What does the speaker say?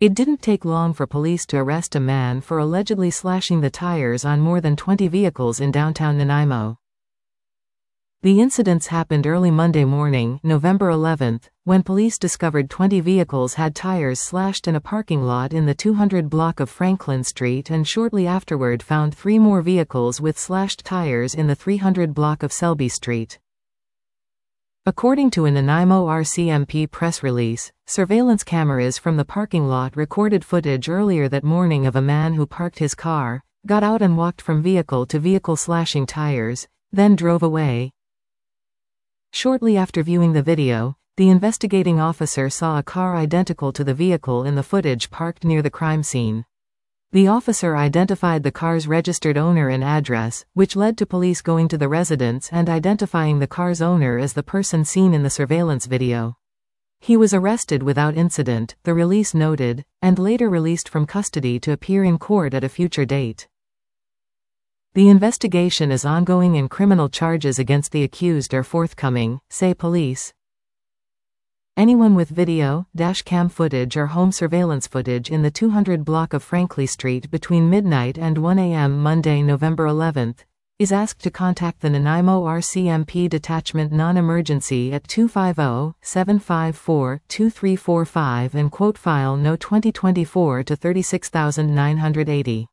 It didn't take long for police to arrest a man for allegedly slashing the tires on more than 20 vehicles in downtown Nanaimo. The incidents happened early Monday morning, November 11th, when police discovered 20 vehicles had tires slashed in a parking lot in the 200 block of Franklin Street, and shortly afterward found 3 more vehicles with slashed tires in the 300 block of Selby Street. According to a Nanaimo RCMP press release, surveillance cameras from the parking lot recorded footage earlier that morning of a man who parked his car, got out and walked from vehicle to vehicle slashing tires, then drove away. Shortly after viewing the video, the investigating officer saw a car identical to the vehicle in the footage parked near the crime scene. The officer identified the car's registered owner and address, which led to police going to the residence and identifying the car's owner as the person seen in the surveillance video. He was arrested without incident, the release noted, and later released from custody to appear in court at a future date. The investigation is ongoing and criminal charges against the accused are forthcoming, say police. Anyone with video, dash cam footage or home surveillance footage in the 200 block of Franklin Street between midnight and 1 a.m. Monday, November 11th, is asked to contact the Nanaimo RCMP Detachment Non-Emergency at 250-754-2345 and quote file No 2024 to 36980.